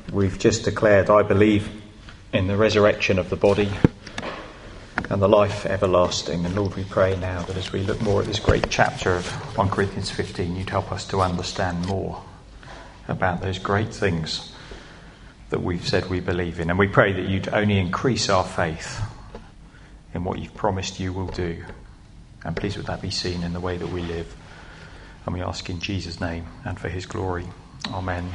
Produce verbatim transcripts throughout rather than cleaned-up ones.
We've just declared, I believe in the resurrection of the body and the life everlasting. And Lord, we pray now that as we look more at this great chapter of First Corinthians fifteen, you'd help us to understand more about those great things that we've said we believe in. And we pray that you'd only increase our faith in what you've promised you will do. And please would that be seen in the way that we live. And we ask in Jesus' name and for his glory. Amen.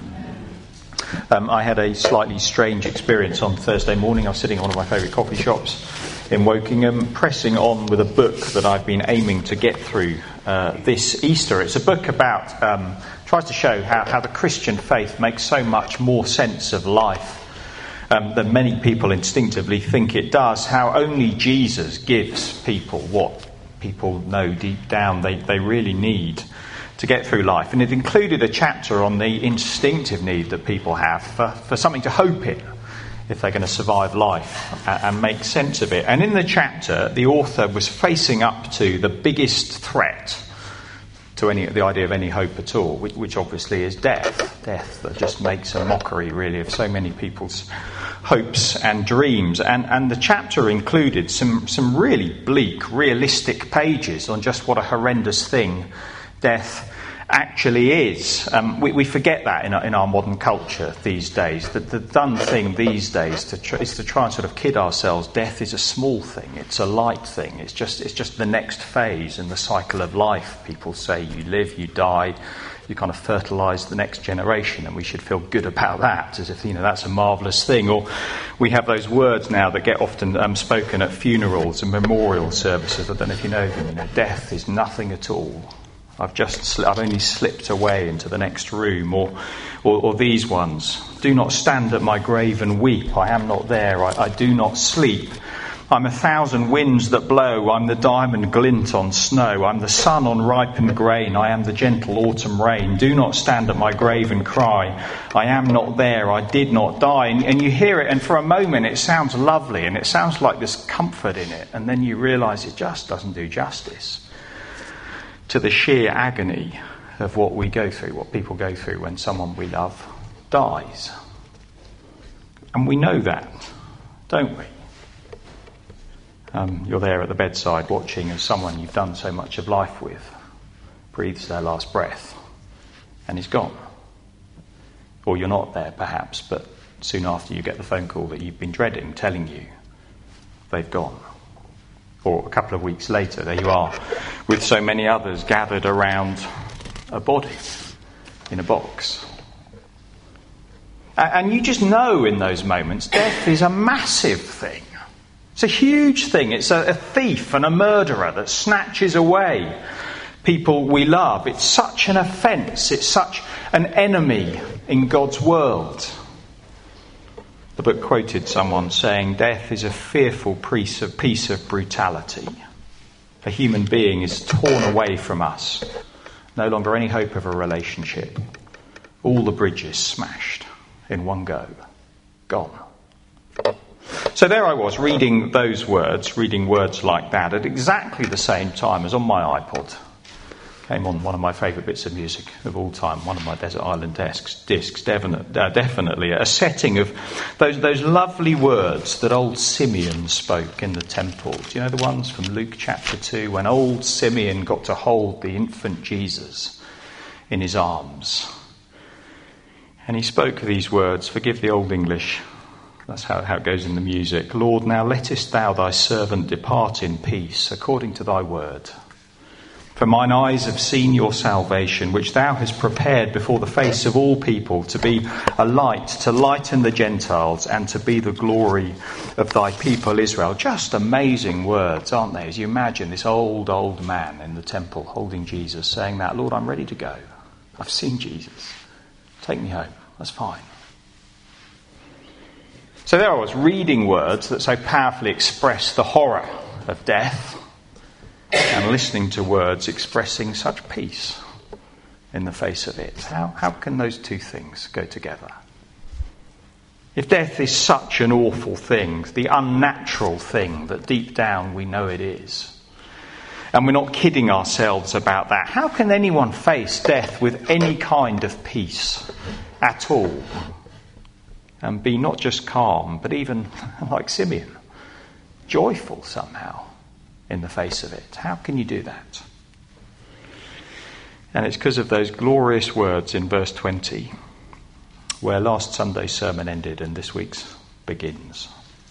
Um, I had a slightly strange experience on Thursday morning. I was sitting in one of my favourite coffee shops in Wokingham, pressing on with a book that I've been aiming to get through uh, this Easter. It's a book about, um, tries to show how, how the Christian faith makes so much more sense of life um, than many people instinctively think it does. How only Jesus gives people what people know deep down they, they really need to get through life. And it included a chapter on the instinctive need that people have for, for something to hope in if they're going to survive life and, and make sense of it. And in the chapter, the author was facing up to the biggest threat to any the idea of any hope at all, which, which obviously is death. Death that just makes a mockery, really, of so many people's hopes and dreams. And, and the chapter included some, some really bleak, realistic pages on just what a horrendous thing death actually is. Um, we, we forget that in our, in our modern culture these days. That the done thing these days to tr- is to try and sort of kid ourselves. Death is a small thing. It's a light thing. It's just it's just the next phase in the cycle of life. People say you live, you die, you kind of fertilise the next generation, and we should feel good about that, as if you know that's a marvellous thing. Or we have those words now that get often um, spoken at funerals and memorial services. I don't know if you know them. You know, death is nothing at all. I've just, sli- I've only slipped away into the next room, or, or, or these ones. Do not stand at my grave and weep. I am not there. I, I do not sleep. I'm a thousand winds that blow. I'm the diamond glint on snow. I'm the sun on ripened grain. I am the gentle autumn rain. Do not stand at my grave and cry. I am not there. I did not die. And, and you hear it, and for a moment it sounds lovely, and it sounds like there's comfort in it. And then you realise it just doesn't do justice to the sheer agony of what we go through, what people go through when someone we love dies. And we know that, don't we? Um, you're there at the bedside watching as someone you've done so much of life with breathes their last breath and is gone. Or you're not there perhaps, but soon after you get the phone call that you've been dreading telling you they've gone. Or a couple of weeks later, there you are, with so many others gathered around a body in a box. And you just know in those moments, death is a massive thing. It's a huge thing. It's a, a thief and a murderer that snatches away people we love. It's such an offence. It's such an enemy in God's world. The book quoted someone saying, death is a fearful piece of, piece of brutality. A human being is torn away from us. No longer any hope of a relationship. All the bridges smashed in one go. Gone. So there I was, reading those words, reading words like that at exactly the same time as on my iPod came on one of my favourite bits of music of all time, one of my Desert Island discs, discs definite, uh, definitely a setting of those those lovely words that old Simeon spoke in the temple. Do you know the ones from Luke chapter two, when old Simeon got to hold the infant Jesus in his arms? And he spoke these words, forgive the old English, that's how, how it goes in the music. Lord, now lettest thou thy servant depart in peace, according to thy word. For mine eyes have seen your salvation, which thou hast prepared before the face of all people, to be a light, to lighten the Gentiles, and to be the glory of thy people Israel. Just amazing words, aren't they? As you imagine this old, old man in the temple holding Jesus, saying that, Lord, I'm ready to go. I've seen Jesus. Take me home. That's fine. So there I was, reading words that so powerfully express the horror of death, and listening to words expressing such peace in the face of it. How, how can those two things go together? If death is such an awful thing, the unnatural thing that deep down we know it is, and we're not kidding ourselves about that, how can anyone face death with any kind of peace at all? and be not just calm, but even, like Simeon, joyful somehow in the face of it? How can you do that? And it's because of those glorious words in verse twenty, where last Sunday's sermon ended and this week's begins.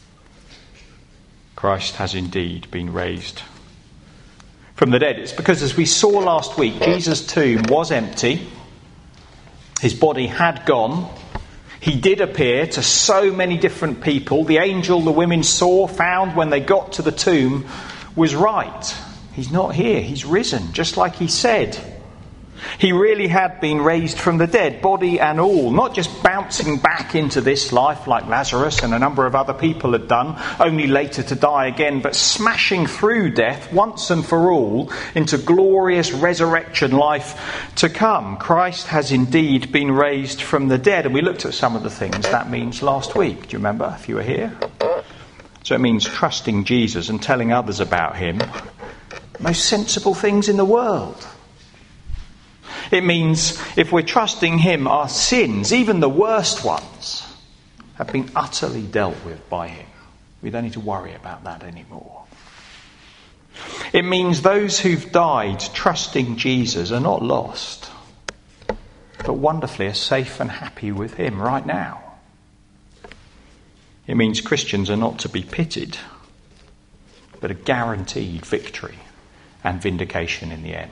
Christ has indeed been raised from the dead. It's because, as we saw last week, Jesus' tomb was empty. His body had gone. He did appear to so many different people. The angel the women saw, found when they got to the tomb, was right. He's not here. He's risen, just like he said. He really had been raised from the dead, body and all, not just bouncing back into this life like Lazarus and a number of other people had done, only later to die again, but smashing through death once and for all into glorious resurrection life to come. Christ has indeed been raised from the dead. And we looked at some of the things that means last week. Do you remember, if you were here? So it means trusting Jesus and telling others about him. Most sensible things in the world. It means if we're trusting him, our sins, even the worst ones, have been utterly dealt with by him. We don't need to worry about that anymore. It means those who've died trusting Jesus are not lost, but wonderfully are safe and happy with him right now. It means Christians are not to be pitied, but a guaranteed victory and vindication in the end.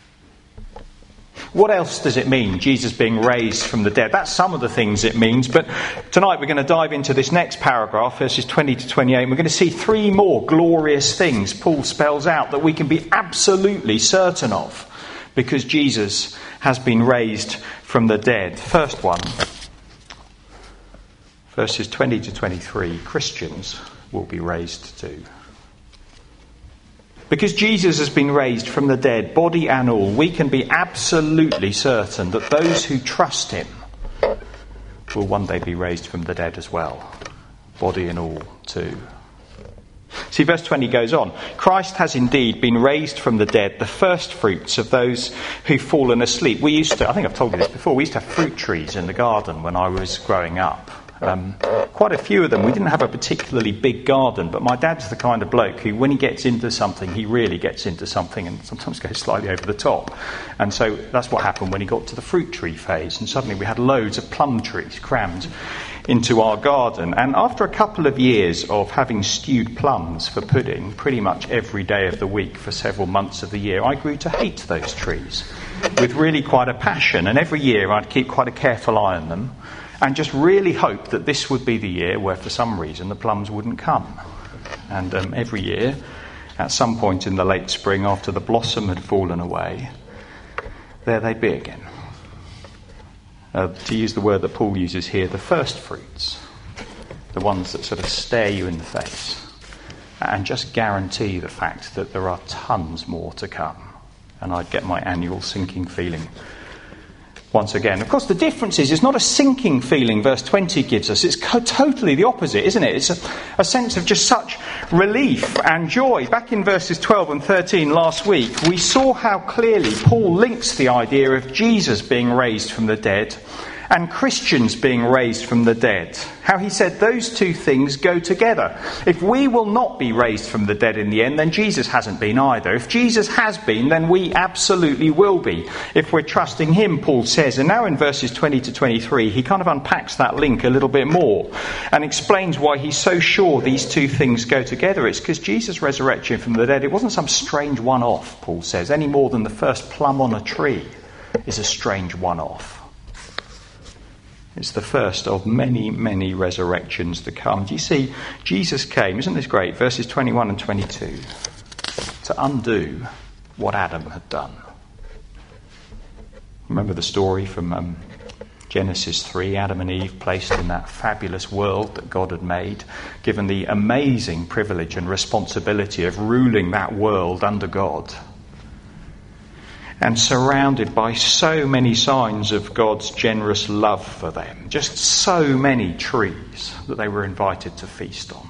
What else does it mean, Jesus being raised from the dead? That's some of the things it means, but tonight we're going to dive into this next paragraph, verses twenty to twenty-eight, and we're going to see three more glorious things Paul spells out that we can be absolutely certain of, because Jesus has been raised from the dead. First one, verses twenty to twenty-three, Christians will be raised too. Because Jesus has been raised from the dead, body and all, we can be absolutely certain that those who trust him will one day be raised from the dead as well, body and all too. See, verse twenty goes on. Christ has indeed been raised from the dead, the first fruits of those who've fallen asleep. We used to, I think I've told you this before, we used to have fruit trees in the garden when I was growing up. Um, quite a few of them. We didn't have a particularly big garden, but my dad's the kind of bloke who, when he gets into something, he really gets into something and sometimes goes slightly over the top. And so that's what happened when he got to the fruit tree phase, and suddenly we had loads of plum trees crammed into our garden. And after a couple of years of having stewed plums for pudding pretty much every day of the week for several months of the year, I grew to hate those trees with really quite a passion. And every year I'd keep quite a careful eye on them and just really hope that this would be the year where, for some reason, the plums wouldn't come. And um, every year, at some point in the late spring, after the blossom had fallen away, there they'd be again. Uh, to use the word that Paul uses here, the first fruits, the ones that sort of stare you in the face and just guarantee the fact that there are tons more to come. And I'd get my annual sinking feeling once again. Of course, the difference is it's not a sinking feeling verse twenty gives us. It's co- totally the opposite, isn't it? It's a, a sense of just such relief and joy. Back in verses twelve and thirteen last week, we saw how clearly Paul links the idea of Jesus being raised from the dead and Christians being raised from the dead. How he said those two things go together. If we will not be raised from the dead in the end, then Jesus hasn't been either. If Jesus has been, then we absolutely will be, if we're trusting him, Paul says. And now in verses twenty to twenty-three, he kind of unpacks that link a little bit more and explains why he's so sure these two things go together. It's because Jesus' resurrection from the dead, it wasn't some strange one-off, Paul says, any more than the first plum on a tree is a strange one-off. It's the first of many, many resurrections to come. Do you see, Jesus came, isn't this great, verses twenty-one and twenty-two, to undo what Adam had done. Remember the story from um, Genesis three, Adam and Eve placed in that fabulous world that God had made, given the amazing privilege and responsibility of ruling that world under God, and surrounded by so many signs of God's generous love for them. Just so many trees that they were invited to feast on.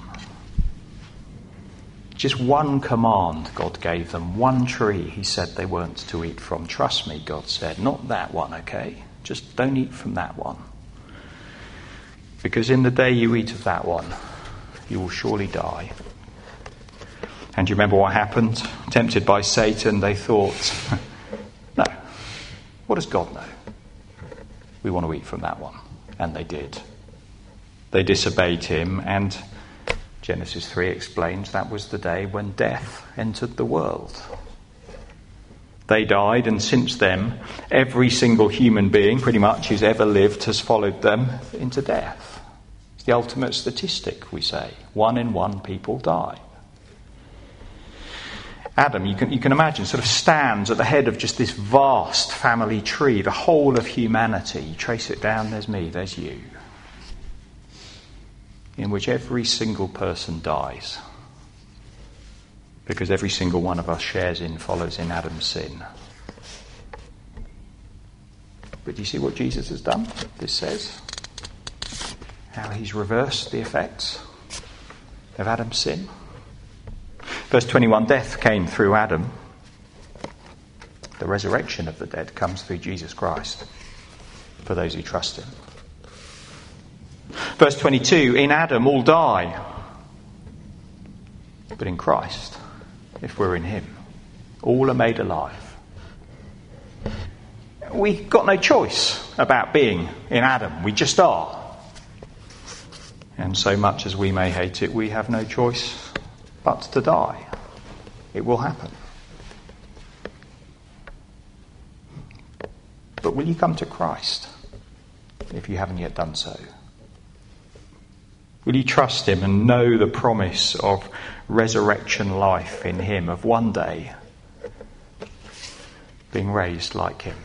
Just one command God gave them, one tree he said they weren't to eat from. Trust me, God said, not that one, okay? Just don't eat from that one. because in the day you eat of that one, you will surely die. And you remember what happened? Tempted by Satan, they thought, no, what does God know? We want to eat from that one. And they did. They disobeyed him, and Genesis three explains that was the day when death entered the world. They died, and since then, every single human being, pretty much, who's ever lived has followed them into death. It's the ultimate statistic, we say. One in one people die. Adam, you can, you can imagine, sort of stands at the head of just this vast family tree, the whole of humanity. You trace it down, there's me, there's you. In which every single person dies. Because every single one of us shares in, follows in Adam's sin. But do you see what Jesus has done? This says how he's reversed the effects of Adam's sin. Verse twenty-one, death came through Adam. The resurrection of the dead comes through Jesus Christ for those who trust him. Verse twenty-two, in Adam all die. But in Christ, if we're in him, all are made alive. We've got no choice about being in Adam. We just are. And so much as we may hate it, we have no choice but to die. It will happen. But will you come to Christ if you haven't yet done so? Will you trust him and know the promise of resurrection life in him, of one day being raised like him?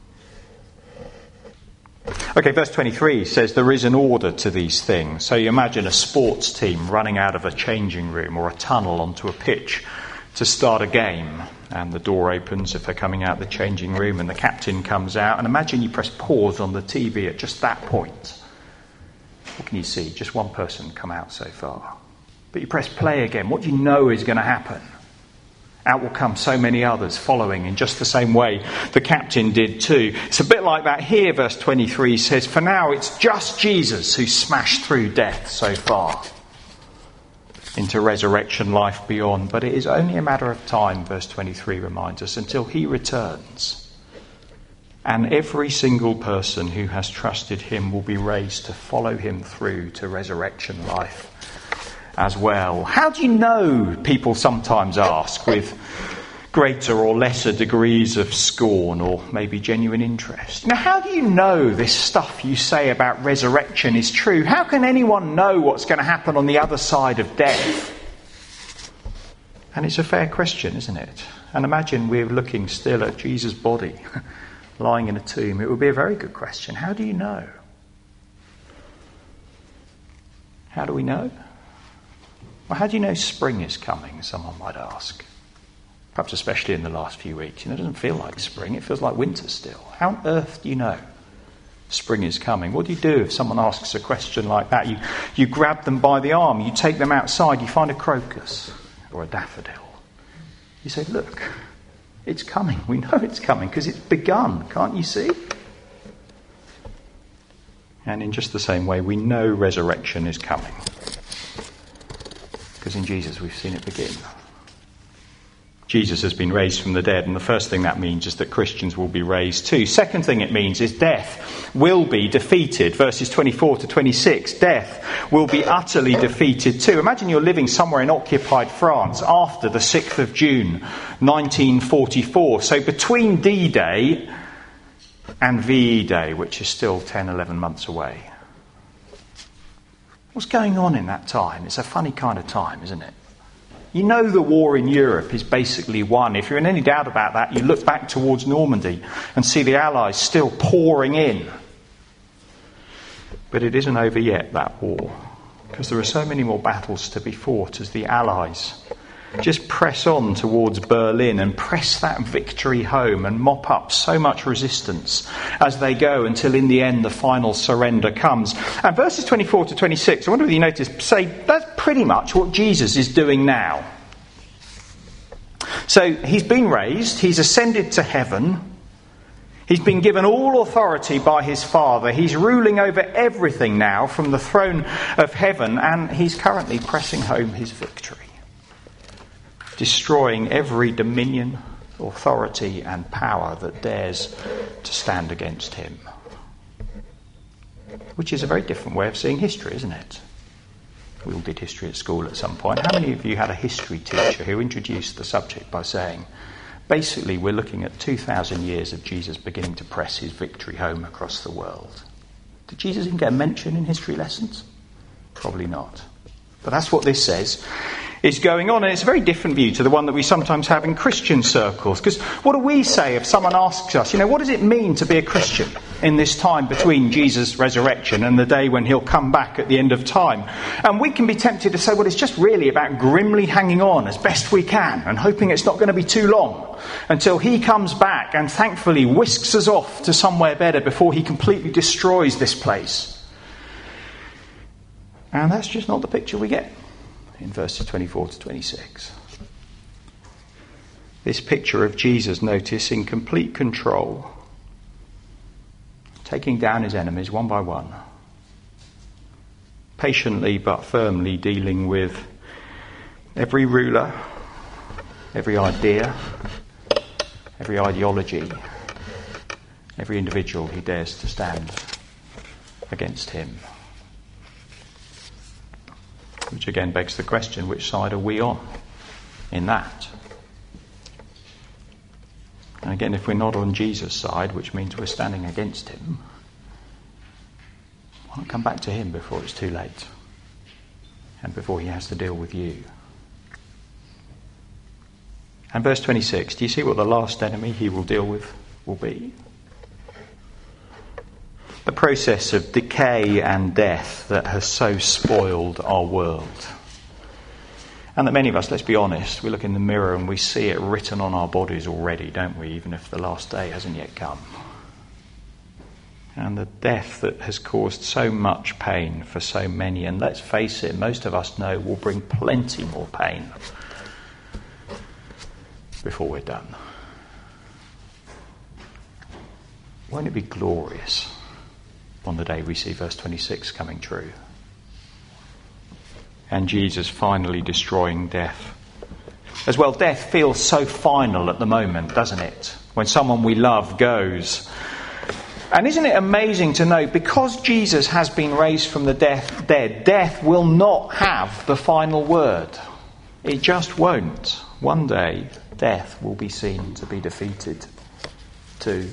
Okay, verse twenty-three says there is an order to these things. So you imagine a sports team running out of a changing room or a tunnel onto a pitch to start a game. And the door opens if they're coming out the changing room and the captain comes out. And imagine you press pause on the T V at just that point. What can you see? Just one person come out so far. But you press play again. What do you know is going to happen? Out will come so many others following in just the same way the captain did too. It's a bit like that here, verse twenty-three says, for now it's just Jesus who smashed through death so far into resurrection life beyond. But it is only a matter of time, verse twenty-three reminds us, until he returns. And every single person who has trusted him will be raised to follow him through to resurrection life as well. How do you know, people sometimes ask, with greater or lesser degrees of scorn or maybe genuine interest? Now, how do you know this stuff you say about resurrection is true? How can anyone know what's going to happen on the other side of death? And it's a fair question, isn't it? And imagine we're looking still at Jesus' body lying in a tomb. It would be a very good question. How do you know? How do we know? Well, how do you know spring is coming, someone might ask? Perhaps especially in the last few weeks. You know, it doesn't feel like spring, it feels like winter still. How on earth do you know spring is coming? What do you do if someone asks a question like that? You, you grab them by the arm, you take them outside, you find a crocus or a daffodil. You say, look, it's coming. We know it's coming because it's begun, can't you see? And in just the same way, we know resurrection is coming. Because in Jesus we've seen it begin. Jesus has been raised from the dead, and the first thing that means is that Christians will be raised too. Second thing it means is death will be defeated. Verses twenty-four to twenty-six, death will be utterly defeated too. Imagine you're living somewhere in occupied France after the sixth of June nineteen forty-four. So between D-Day and V E Day, which is still ten, eleven months away. What's going on in that time? It's a funny kind of time, isn't it? You know the war in Europe is basically won. If you're in any doubt about that, you look back towards Normandy and see the Allies still pouring in. But it isn't over yet, that war, because there are so many more battles to be fought as the Allies just press on towards Berlin and press that victory home and mop up so much resistance as they go until in the end the final surrender comes. And verses twenty-four to twenty-six, I wonder whether you notice, say that's pretty much what Jesus is doing now. So he's been raised, he's ascended to heaven, He's been given all authority by his Father. He's ruling over everything now from the throne of heaven, and he's currently pressing home his victory, destroying every dominion, authority and power that dares to stand against him. Which is a very different way of seeing history, isn't it? We all did history at school at some point. How many of you had a history teacher who introduced the subject by saying, basically we're looking at two thousand years of Jesus beginning to press his victory home across the world? Did Jesus even get a mention in history lessons? Probably not. But that's what this says is going on, and it's a very different view to the one that we sometimes have in Christian circles. Because what do we say if someone asks us, you know, what does it mean to be a Christian in this time between Jesus' resurrection and the day when he'll come back at the end of time? And we can be tempted to say, well, it's just really about grimly hanging on as best we can and hoping it's not going to be too long until he comes back and thankfully whisks us off to somewhere better before he completely destroys this place. And that's just not the picture we get in verses twenty-four to twenty-six. This picture of Jesus, notice, in complete control, taking down his enemies one by one, patiently but firmly dealing with every ruler, every idea, every ideology, every individual who dares to stand against him. Which again begs the question, which side are we on in that? And again, if we're not on Jesus' side, which means we're standing against him, why not come back to him before it's too late and before he has to deal with you? And verse twenty-six, do you see what the last enemy he will deal with will be? The process of decay and death that has so spoiled our world. And that many of us, let's be honest, we look in the mirror and we see it written on our bodies already, don't we, even if the last day hasn't yet come. And the death that has caused so much pain for so many, and let's face it, most of us know will bring plenty more pain before we're done. Won't it be glorious on the day we see verse twenty-six coming true? And Jesus finally destroying death. As well, death feels so final at the moment, doesn't it? When someone we love goes. And isn't it amazing to know, because Jesus has been raised from the death, dead, death will not have the final word. It just won't. One day, death will be seen to be defeated too.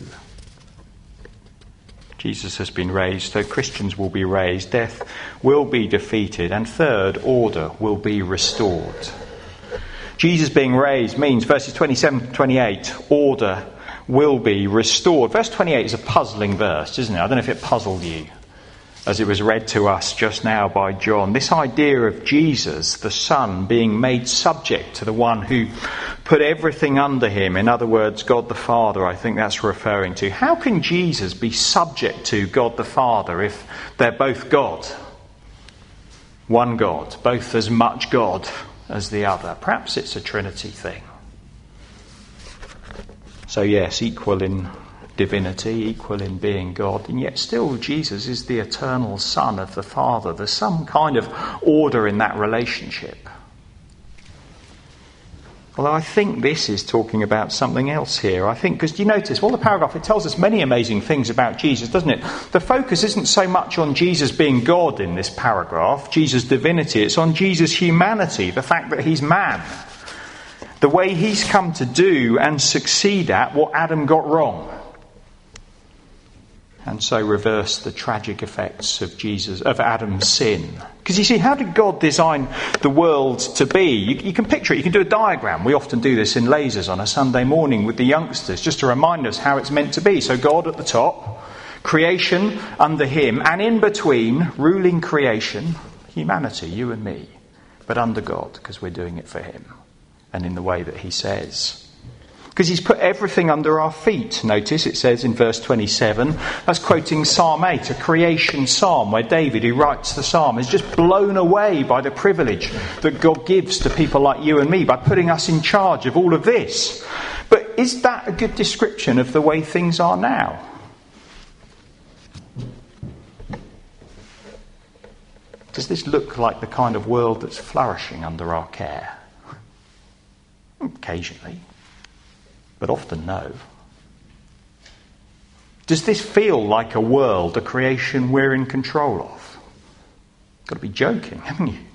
Jesus has been raised, so Christians will be raised, death will be defeated, and third, order will be restored. Jesus being raised means, verses twenty-seven to twenty-eight, order will be restored. Verse twenty-eight is a puzzling verse, isn't it? I don't know if it puzzled you as it was read to us just now by John. This idea of Jesus, the Son, being made subject to the one who put everything under him. In other words, God the Father, I think that's referring to. How can Jesus be subject to God the Father if they're both God? One God, both as much God as the other. Perhaps it's a Trinity thing. So yes, equal in divinity, equal in being God, and yet still Jesus is the eternal Son of the Father. There's some kind of order in that relationship. Although I think this is talking about something else here. I think, because do you notice, well, the paragraph, it tells us many amazing things about Jesus, doesn't it? The focus isn't so much on Jesus being God in this paragraph, Jesus' divinity, it's on Jesus' humanity, the fact that he's man. The way he's come to do and succeed at what Adam got wrong. And so reverse the tragic effects of Jesus, of Adam's sin. Because you see, how did God design the world to be? You, you can picture it, you can do a diagram. We often do this in lasers on a Sunday morning with the youngsters, just to remind us how it's meant to be. So God at the top, creation under him, and in between, ruling creation, humanity, you and me, but under God, because we're doing it for him, and in the way that he says. Because he's put everything under our feet. Notice it says in verse twenty-seven, that's quoting Psalm eight, a creation psalm, where David, who writes the psalm, is just blown away by the privilege that God gives to people like you and me by putting us in charge of all of this. But But is that a good description of the way things are now? Does this look like the kind of world that's flourishing under our care? Occasionally, but often no. Does this feel like a world, a creation we're in control of? Got to be joking, haven't you?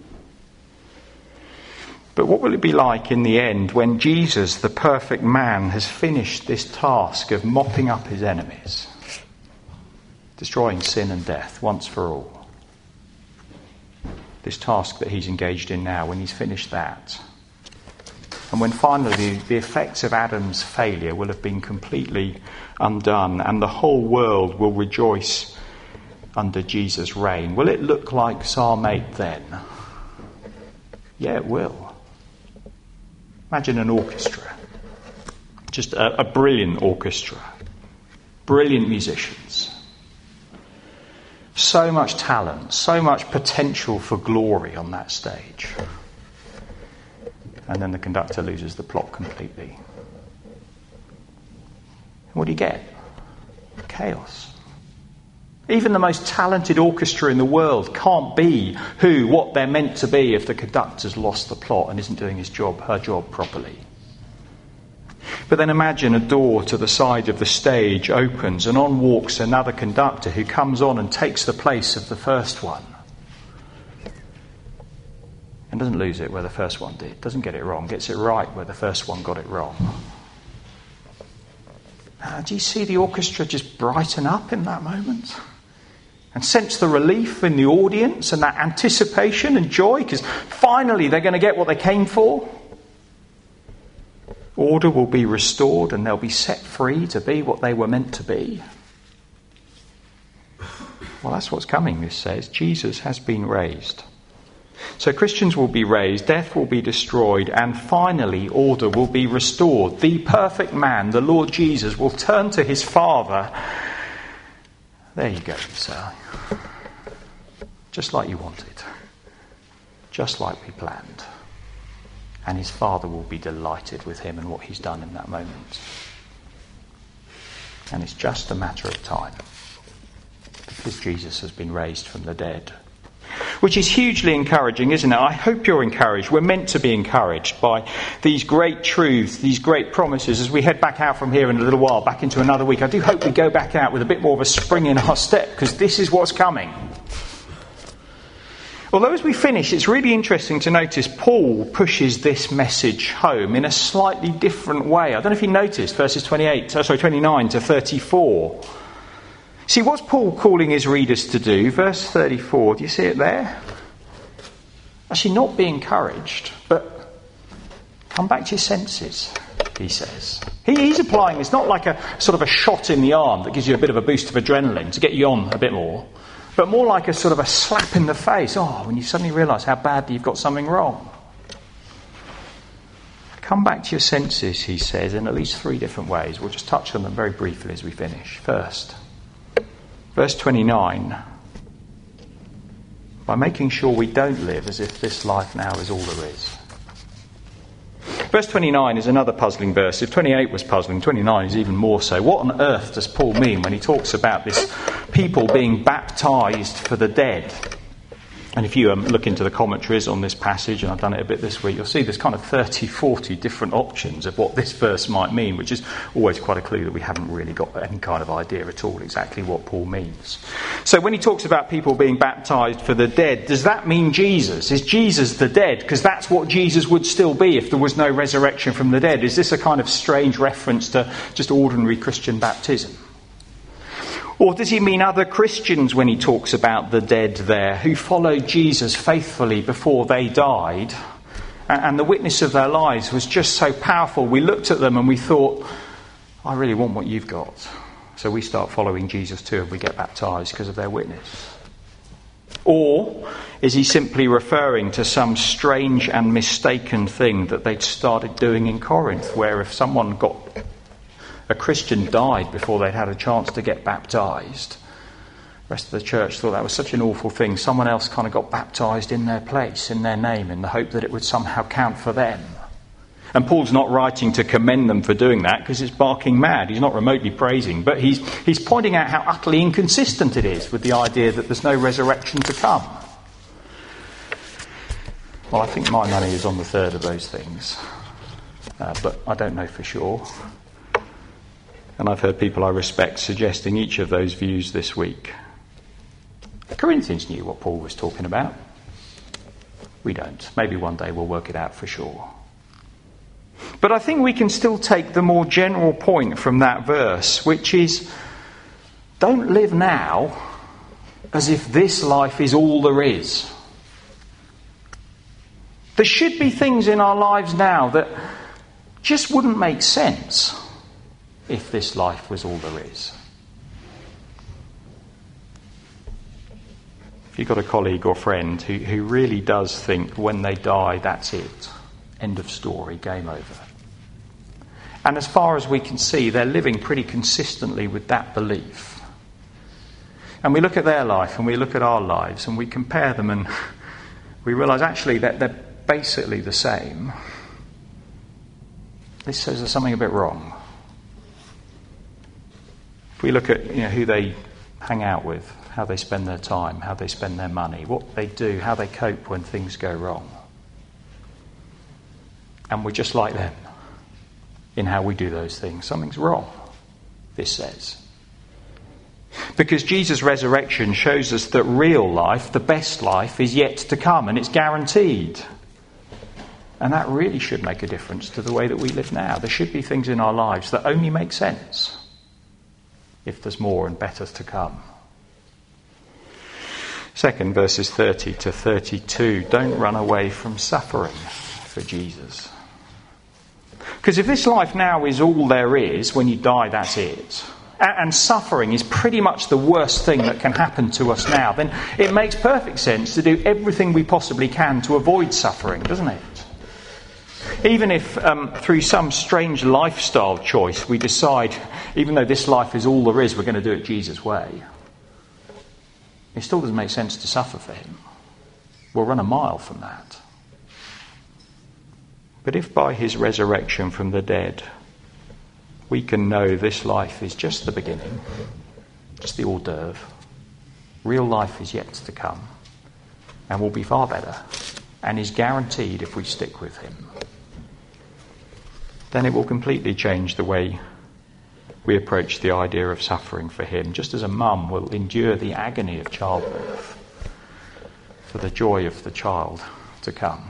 But what will it be like in the end when Jesus, the perfect man, has finished this task of mopping up his enemies, destroying sin and death once for all? This task that he's engaged in now, when he's finished that, and when finally the effects of Adam's failure will have been completely undone and the whole world will rejoice under Jesus' reign, will it look like Psalm eight then? Yeah, it will. Imagine an orchestra, just a, a brilliant orchestra, brilliant musicians. So much talent, so much potential for glory on that stage. And then the conductor loses the plot completely. What do you get? Chaos. Even the most talented orchestra in the world can't be who, what they're meant to be if the conductor's lost the plot and isn't doing his job, her job properly. But then imagine a door to the side of the stage opens and on walks another conductor who comes on and takes the place of the first one. And doesn't lose it where the first one did, doesn't get it wrong, gets it right where the first one got it wrong. Now, do you see the orchestra just brighten up in that moment? And sense the relief in the audience and that anticipation and joy because finally they're going to get what they came for? Order will be restored and they'll be set free to be what they were meant to be. Well, that's what's coming, this says. Jesus has been raised. So Christians will be raised, death will be destroyed, and finally order will be restored. The perfect man, the Lord Jesus, will turn to his Father. There you go, Sally. Just like you wanted. Just like we planned. And his Father will be delighted with him and what he's done in that moment. And it's just a matter of time. Because Jesus has been raised from the dead. Which is hugely encouraging, isn't it? I hope you're encouraged. We're meant to be encouraged by these great truths, these great promises. As we head back out from here in a little while, back into another week, I do hope we go back out with a bit more of a spring in our step, because this is what's coming. Although as we finish, it's really interesting to notice Paul pushes this message home in a slightly different way. I don't know if you noticed verses twenty-eight, sorry, twenty-nine to thirty-four. See, what's Paul calling his readers to do? Verse thirty-four, do you see it there? Actually, not be encouraged, but come back to your senses, he says. He, he's applying, it's not like a sort of a shot in the arm that gives you a bit of a boost of adrenaline to get you on a bit more, but more like a sort of a slap in the face. Oh, when you suddenly realise how badly you've got something wrong. Come back to your senses, he says, in at least three different ways. We'll just touch on them very briefly as we finish. First, verse twenty-nine, by making sure we don't live as if this life now is all there is. Verse twenty-nine is another puzzling verse. If twenty-eight was puzzling, twenty-nine is even more so. What on earth does Paul mean when he talks about this people being baptised for the dead? And if you um, look into the commentaries on this passage, and I've done it a bit this week, you'll see there's kind of thirty, forty different options of what this verse might mean, which is always quite a clue that we haven't really got any kind of idea at all exactly what Paul means. So when he talks about people being baptised for the dead, does that mean Jesus? Is Jesus the dead? Because that's what Jesus would still be if there was no resurrection from the dead. Is this a kind of strange reference to just ordinary Christian baptism? Or does he mean other Christians when he talks about the dead there, who followed Jesus faithfully before they died, and the witness of their lives was just so powerful, we looked at them and we thought, I really want what you've got. So we start following Jesus too and we get baptised because of their witness. Or is he simply referring to some strange and mistaken thing that they'd started doing in Corinth, where if someone got... a Christian died before they'd had a chance to get baptised, the rest of the church thought that was such an awful thing, someone else kind of got baptised in their place, in their name, in the hope that it would somehow count for them. And Paul's not writing to commend them for doing that because it's barking mad. He's not remotely praising, but he's, he's pointing out how utterly inconsistent it is with the idea that there's no resurrection to come. Well, I think my money is on the third of those things, uh, but I don't know for sure. And I've heard people I respect suggesting each of those views this week. The Corinthians knew what Paul was talking about. We don't. Maybe one day we'll work it out for sure. But I think we can still take the more general point from that verse, which is, don't live now as if this life is all there is. There should be things in our lives now that just wouldn't make sense if this life was all there is. If you've got a colleague or friend who, who really does think when they die, that's it. End of story, game over. And as far as we can see, they're living pretty consistently with that belief. And we look at their life and we look at our lives and we compare them and we realise actually that they're basically the same. This says there's something a bit wrong. If we look at you know, who they hang out with, how they spend their time, how they spend their money, what they do, how they cope when things go wrong. And we're just like them in how we do those things. Something's wrong, this says. Because Jesus' resurrection shows us that real life, the best life, is yet to come and it's guaranteed. And that really should make a difference to the way that we live now. There should be things in our lives that only make sense if there's more and better to come. Second, verses thirty to thirty-two. Don't run away from suffering for Jesus. Because if this life now is all there is, when you die, that's it, and suffering is pretty much the worst thing that can happen to us now, then it makes perfect sense to do everything we possibly can to avoid suffering, doesn't it? Even if um, through some strange lifestyle choice we decide, even though this life is all there is, we're going to do it Jesus' way, it still doesn't make sense to suffer for him. We'll run a mile from that. But if by his resurrection from the dead we can know this life is just the beginning, just the hors d'oeuvre, real life is yet to come and will be far better and is guaranteed if we stick with him, then it will completely change the way we approach the idea of suffering for him, just as a mum will endure the agony of childbirth for the joy of the child to come.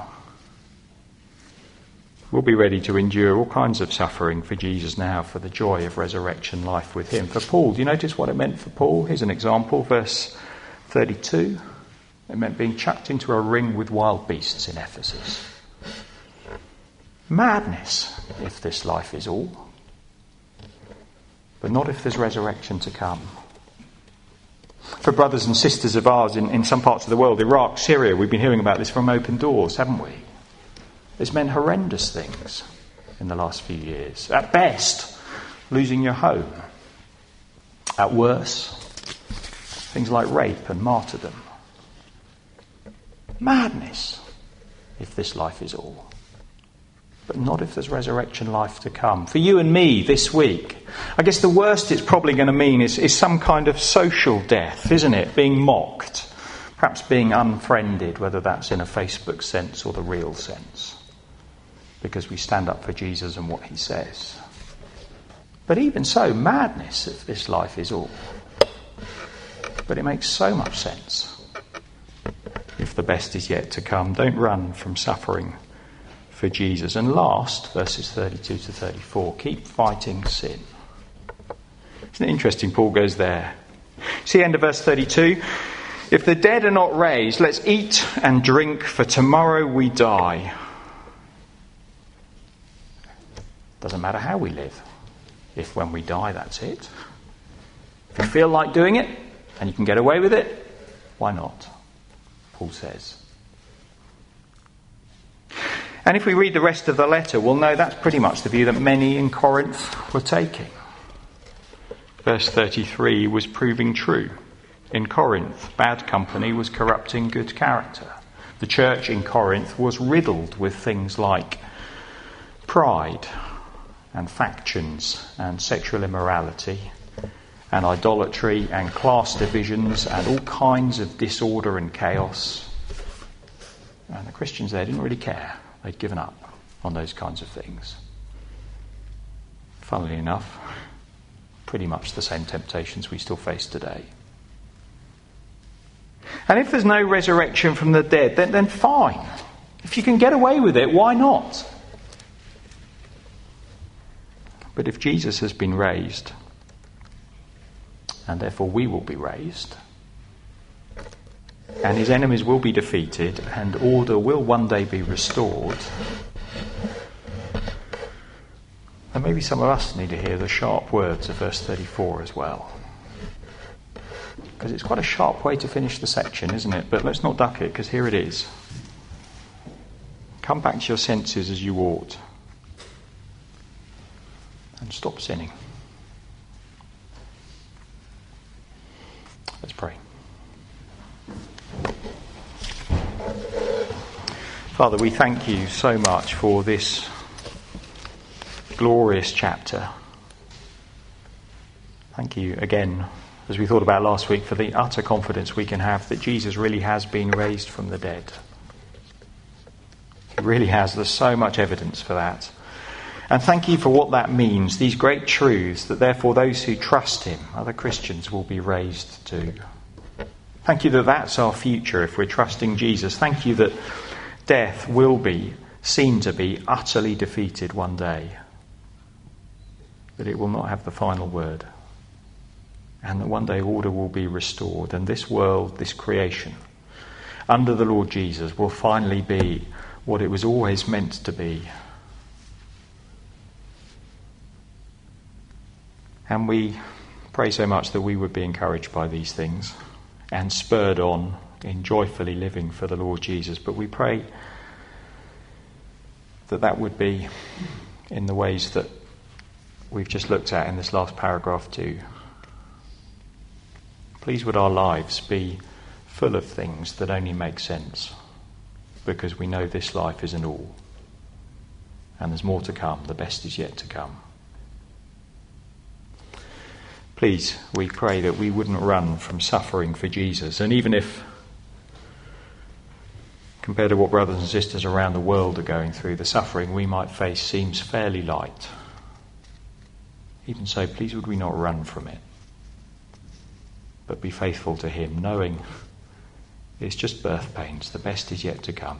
We'll be ready to endure all kinds of suffering for Jesus now for the joy of resurrection life with him. For Paul, do you notice what it meant for Paul? Here's an example, verse thirty-two. It meant being chucked into a ring with wild beasts in Ephesus. Madness, if this life is all. But not if there's resurrection to come. For brothers and sisters of ours in, in some parts of the world, Iraq, Syria, we've been hearing about this from Open Doors, haven't we? It's meant horrendous things in the last few years. At best, losing your home. At worst, things like rape and martyrdom. Madness, if this life is all. But not if there's resurrection life to come. For you and me this week, I guess the worst it's probably going to mean is, is some kind of social death, isn't it? Being mocked, perhaps being unfriended, whether that's in a Facebook sense or the real sense, because we stand up for Jesus and what he says. But even so, madness if this life is all. But it makes so much sense if the best is yet to come. Don't run from suffering for Jesus. And last, verses thirty-two to thirty-four, keep fighting sin. Isn't it interesting Paul goes there? See, end of verse thirty-two. If the dead are not raised, let's eat and drink, for tomorrow we die. Doesn't matter how we live. If when we die, that's it. If you feel like doing it, and you can get away with it, why not? Paul says. And if we read the rest of the letter, we'll know that's pretty much the view that many in Corinth were taking. Verse thirty-three was proving true. In Corinth, bad company was corrupting good character. The church in Corinth was riddled with things like pride and factions and sexual immorality and idolatry and class divisions and all kinds of disorder and chaos. And the Christians there didn't really care. They'd given up on those kinds of things. Funnily enough, pretty much the same temptations we still face today. And if there's no resurrection from the dead, then, then fine. If you can get away with it, why not? But if Jesus has been raised, and therefore we will be raised, and his enemies will be defeated, and order will one day be restored, then maybe some of us need to hear the sharp words of verse thirty-four as well. Because it's quite a sharp way to finish the section, isn't it? But let's not duck it, because here it is. Come back to your senses as you ought, and stop sinning. Let's pray. Father, we thank you so much for this glorious chapter. Thank you again, as we thought about last week, for the utter confidence we can have that Jesus really has been raised from the dead. He really has. There's so much evidence for that. And thank you for what that means, these great truths, that therefore those who trust him, other Christians, will be raised too. Thank you that that's our future if we're trusting Jesus. Thank you that death will be seen to be utterly defeated one day. That it will not have the final word. And that one day order will be restored. And this world, this creation, under the Lord Jesus, will finally be what it was always meant to be. And we pray so much that we would be encouraged by these things and spurred on in joyfully living for the Lord Jesus. But we pray that that would be in the ways that we've just looked at in this last paragraph too. Please would our lives be full of things that only make sense, because we know this life isn't all. And there's more to come. The best is yet to come. Please, we pray that we wouldn't run from suffering for Jesus. And even if, compared to what brothers and sisters around the world are going through, the suffering we might face seems fairly light. Even so, please would we not run from it, but be faithful to him, knowing it's just birth pains. The best is yet to come.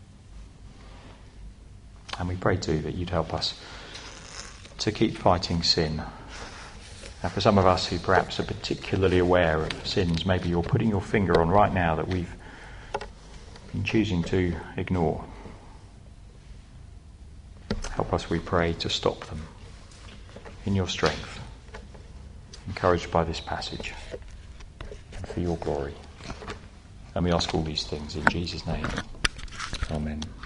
And we pray too that you'd help us to keep fighting sin. Now, for some of us who perhaps are particularly aware of sins, maybe you're putting your finger on right now that we've been choosing to ignore. Help us, we pray, to stop them in your strength, encouraged by this passage, and for your glory. And we ask all these things in Jesus' name. Amen.